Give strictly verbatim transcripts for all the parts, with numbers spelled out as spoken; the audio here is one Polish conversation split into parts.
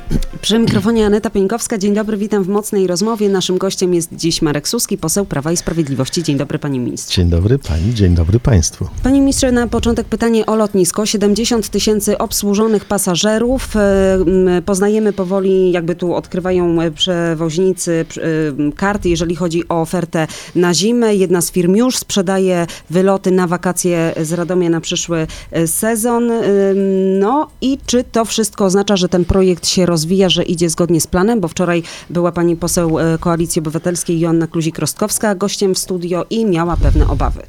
Przy mikrofonie Aneta Pieńkowska. Dzień dobry, witam w Mocnej Rozmowie. Naszym gościem jest dziś Marek Suski, poseł Prawa i Sprawiedliwości. Dzień dobry, panie ministrze. Dzień dobry pani, dzień dobry państwu. Panie ministrze, na początek pytanie o lotnisko. siedemdziesiąt tysięcy obsłużonych pasażerów. Poznajemy powoli, jakby tu odkrywają przewoźnicy karty, jeżeli chodzi o ofertę na zimę. Jedna z firm już sprzedaje wyloty na wakacje z Radomia na przyszły sezon. No i czy to wszystko oznacza, że ten projekt się rozwija, że idzie zgodnie z planem? Bo wczoraj była pani poseł Koalicji Obywatelskiej Joanna Kluzik-Rostkowska gościem w studio i miała pewne obawy.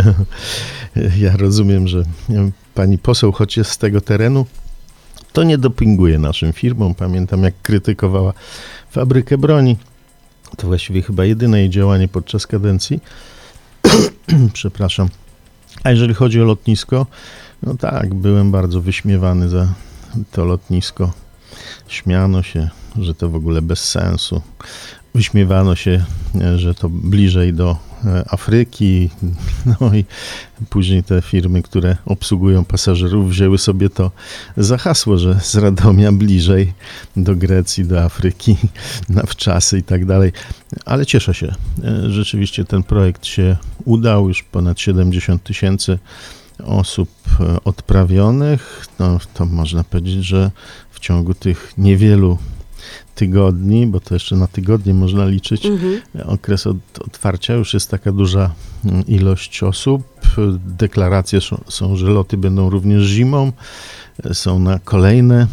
Ja rozumiem, że pani poseł, choć jest z tego terenu, to nie dopinguje naszym firmom. Pamiętam, jak krytykowała fabrykę broni. To właściwie chyba jedyne jej działanie podczas kadencji. Przepraszam. A jeżeli chodzi o lotnisko, no tak, byłem bardzo wyśmiewany za to lotnisko. Śmiano się, że to w ogóle bez sensu. Wyśmiewano się, że to bliżej do Afryki. No i później te firmy, które obsługują pasażerów, wzięły sobie to za hasło, że z Radomia bliżej do Grecji, do Afryki, na wczasy i tak dalej. Ale cieszę się. Rzeczywiście ten projekt się udał. Już ponad siedemdziesiąt tysięcy osób odprawionych. No, to można powiedzieć, że w ciągu tych niewielu tygodni, bo to jeszcze na tygodnie można liczyć, mhm. okres od otwarcia, już jest taka duża ilość osób. Deklaracje są, że loty będą również zimą, są na kolejne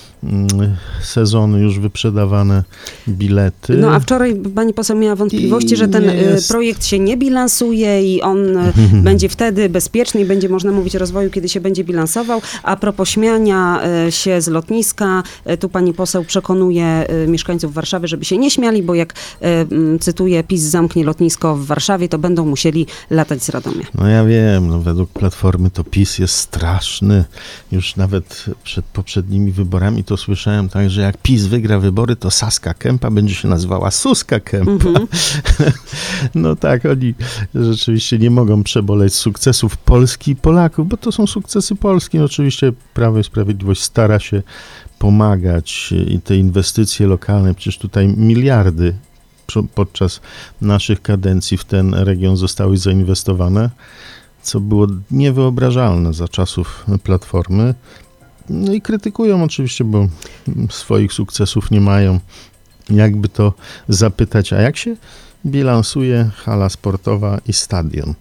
sezony już wyprzedawane bilety. No a wczoraj pani poseł miała wątpliwości, I że ten jest... projekt się nie bilansuje i on będzie wtedy bezpieczny i będzie można mówić o rozwoju, kiedy się będzie bilansował. A propos śmiania się z lotniska, tu pani poseł przekonuje mieszkańców Warszawy, żeby się nie śmiali, bo jak cytuję, PiS zamknie lotnisko w Warszawie, to będą musieli latać z Radomia. No ja wiem, no według Platformy to PiS jest straszny. Już nawet przed poprzednimi wyborami to słyszałem tak, że jak PiS wygra wybory, to Saska Kępa będzie się nazywała Suska Kępa. Mm-hmm. No tak, oni rzeczywiście nie mogą przeboleć sukcesów Polski i Polaków, bo to są sukcesy Polski. No oczywiście Prawo i Sprawiedliwość stara się pomagać i te inwestycje lokalne, przecież tutaj miliardy podczas naszych kadencji w ten region zostały zainwestowane, co było niewyobrażalne za czasów Platformy. No i krytykują oczywiście, bo swoich sukcesów nie mają. Jakby to zapytać, a jak się bilansuje hala sportowa i stadion?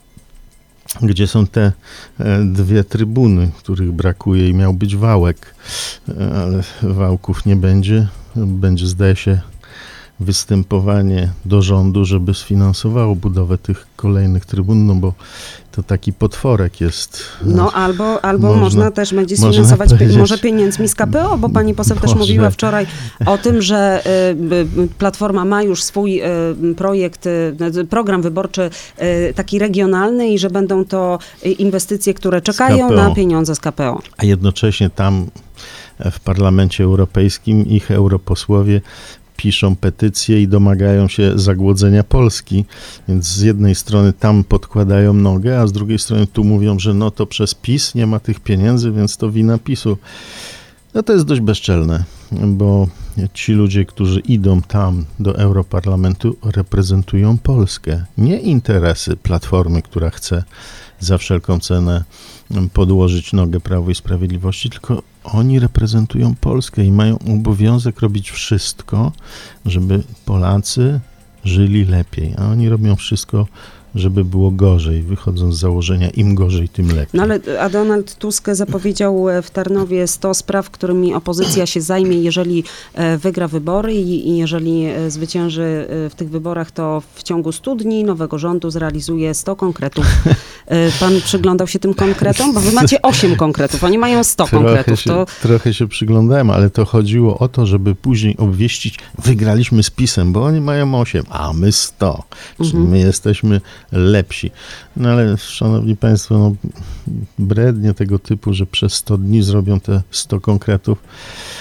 Gdzie są te dwie trybuny, których brakuje i miał być wałek, ale wałków nie będzie. Będzie, zdaje się, występowanie do rządu, żeby sfinansowało budowę tych kolejnych trybun, no bo to taki potworek jest. No albo, albo można, można też będzie sfinansować pie, może pieniędzmi z K P O, bo pani poseł może. też mówiła wczoraj o tym, że y, Platforma ma już swój y, projekt, y, program wyborczy y, taki regionalny i że będą to inwestycje, które czekają na pieniądze z K P O. A jednocześnie tam w Parlamencie Europejskim ich europosłowie piszą petycje i domagają się zagłodzenia Polski, więc z jednej strony tam podkładają nogę, a z drugiej strony tu mówią, że no to przez PiS nie ma tych pieniędzy, więc to wina PiSu. No to jest dość bezczelne, bo ci ludzie, którzy idą tam do Europarlamentu, reprezentują Polskę, nie interesy Platformy, która chce za wszelką cenę podłożyć nogę Prawu i Sprawiedliwości, tylko oni reprezentują Polskę i mają obowiązek robić wszystko, żeby Polacy żyli lepiej, a oni robią wszystko, żeby było gorzej, wychodząc z założenia im gorzej, tym lepiej. No ale a Donald Tusk zapowiedział w Tarnowie sto spraw, którymi opozycja się zajmie, jeżeli wygra wybory i, i jeżeli zwycięży w tych wyborach, to w ciągu stu dni nowego rządu zrealizuje sto konkretów. Pan przyglądał się tym konkretom? Bo wy macie osiem konkretów, oni mają sto trochę konkretów. Się, to... Trochę się przyglądałem, ale to chodziło o to, żeby później obwieścić, wygraliśmy z PiS-em, bo oni mają osiem, a my sto. Czyli mhm. my jesteśmy lepsi. No ale szanowni państwo, no, brednie tego typu, że przez sto dni zrobią te sto konkretów.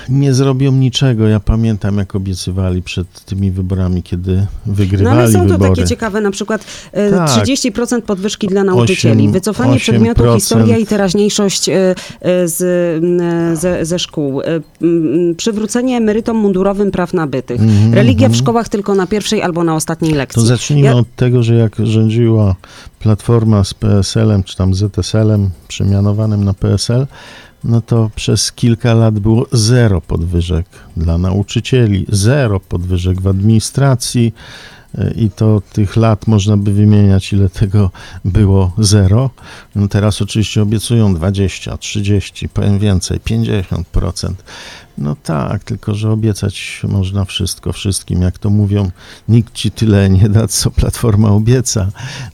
nie zrobią niczego. Ja pamiętam, jak obiecywali przed tymi wyborami, kiedy wygrywali No ale są to wybory. takie ciekawe, na przykład e, Tak. trzydzieści procent podwyżki dla nauczycieli, osiem wycofanie osiem przedmiotu procent. historia i teraźniejszość e, e, z, e, ze, ze szkół, e, m, przywrócenie emerytom mundurowym praw nabytych, Mhm, religia w mhm. szkołach tylko na pierwszej albo na ostatniej lekcji. To zacznijmy Ja- od tego, że jak rządziła Platforma z P S L-em, czy tam Z S L-em, przemianowanym na P S L, no to przez kilka lat było zero podwyżek dla nauczycieli, zero podwyżek w administracji i to tych lat można by wymieniać, ile tego było zero. No teraz oczywiście obiecują dwadzieścia, trzydzieści, powiem więcej, pięćdziesiąt procent. No tak, tylko że obiecać można wszystko wszystkim, jak to mówią, nikt ci tyle nie da, co Platforma obieca.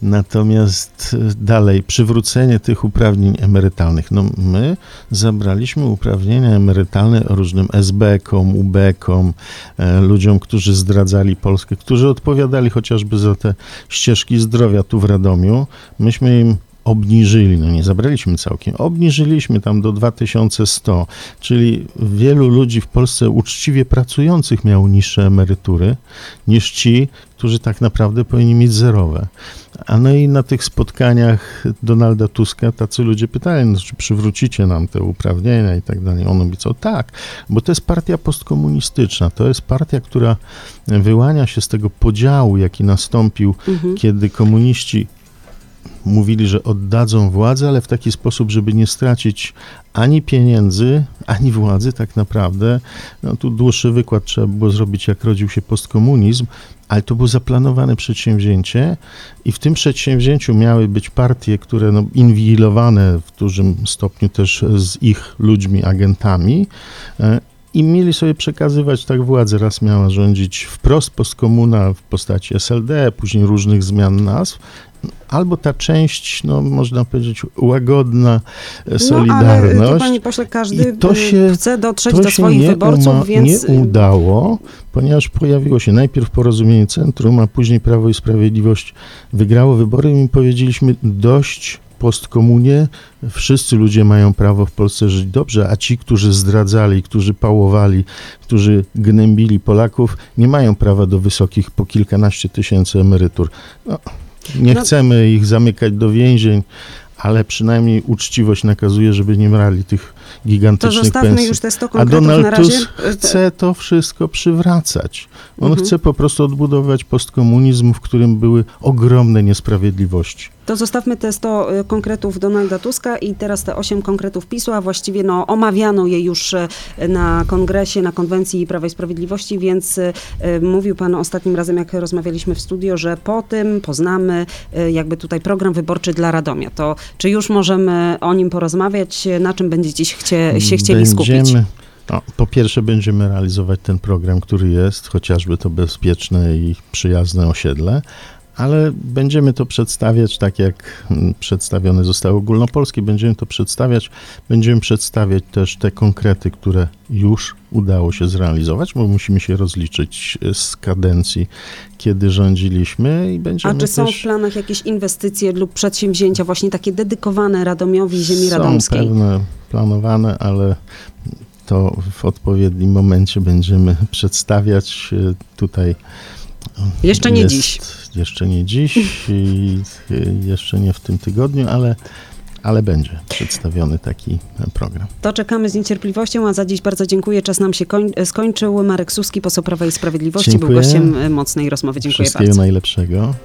Natomiast dalej, przywrócenie tych uprawnień emerytalnych. No my zabraliśmy uprawnienia emerytalne różnym es be-kom, u be-kom, e, ludziom, którzy zdradzali Polskę, którzy odpowiadali chociażby za te ścieżki zdrowia tu w Radomiu. Myśmy im obniżyli, no nie zabraliśmy całkiem, obniżyliśmy tam do dwa tysiące sto, czyli wielu ludzi w Polsce uczciwie pracujących miało niższe emerytury niż ci, którzy tak naprawdę powinni mieć zerowe. A no i na tych spotkaniach Donalda Tuska tacy ludzie pytali, no, czy przywrócicie nam te uprawnienia i tak dalej. On obiecał, tak, bo to jest partia postkomunistyczna, to jest partia, która wyłania się z tego podziału, jaki nastąpił, Mhm. kiedy komuniści mówili, że oddadzą władzę, ale w taki sposób, żeby nie stracić ani pieniędzy, ani władzy tak naprawdę. No tu dłuższy wykład trzeba było zrobić, jak rodził się postkomunizm, ale to było zaplanowane przedsięwzięcie i w tym przedsięwzięciu miały być partie, które no, inwigilowane w dużym stopniu też z ich ludźmi, agentami, e, i mieli sobie przekazywać tak władzę. Raz miała rządzić wprost postkomuna w postaci es el de, później różnych zmian nazw, albo ta część, no można powiedzieć, łagodna, solidarność. No ale, panie pośle, każdy I to się, chce dotrzeć to do się swoich nie wyborców, uma, więc... nie udało, ponieważ pojawiło się najpierw Porozumienie Centrum, a później Prawo i Sprawiedliwość wygrało wybory i my powiedzieliśmy dość postkomunie, wszyscy ludzie mają prawo w Polsce żyć dobrze, a ci, którzy zdradzali, którzy pałowali, którzy gnębili Polaków, nie mają prawa do wysokich po kilkanaście tysięcy emerytur. No, nie No. chcemy ich zamykać do więzień, ale przynajmniej uczciwość nakazuje, żeby nie brali tych To gigantycznych zostawmy pensji. już te sto A konkretów Donald na razie. Tusk chce to wszystko przywracać. On Mhm. chce po prostu odbudować postkomunizm, w którym były ogromne niesprawiedliwości. To zostawmy te sto y, konkretów Donalda Tuska i teraz te osiem konkretów PiSu, a właściwie no, omawiano je już y, na kongresie, na konwencji Prawa i Sprawiedliwości, więc y, y, mówił pan ostatnim razem, jak rozmawialiśmy w studio, że po tym poznamy y, jakby tutaj program wyborczy dla Radomia. To czy już możemy o nim porozmawiać? Na czym będziecie się, chcie, się chcieli skupić? Będziemy, no, po pierwsze będziemy realizować ten program, który jest, chociażby to bezpieczne i przyjazne osiedle, ale będziemy to przedstawiać tak, jak mm, przedstawione zostało ogólnopolskie. Będziemy to przedstawiać, będziemy przedstawiać też te konkrety, które już udało się zrealizować, bo musimy się rozliczyć z kadencji, kiedy rządziliśmy i będziemy A czy są też... w planach jakieś inwestycje lub przedsięwzięcia właśnie takie dedykowane Radomiowi, ziemi Są radomskiej? pewne planowane, ale to w odpowiednim momencie będziemy przedstawiać e, tutaj. Jeszcze nie jest, dziś. Jeszcze nie dziś i e, jeszcze nie w tym tygodniu, ale, ale będzie przedstawiony taki e, program. To czekamy z niecierpliwością, a za dziś bardzo dziękuję. Czas nam się koń- skończył. Marek Suski, poseł Prawa i Sprawiedliwości, Dziękuję. był gościem e, mocnej rozmowy. Dziękuję Wszystkiego bardzo. najlepszego.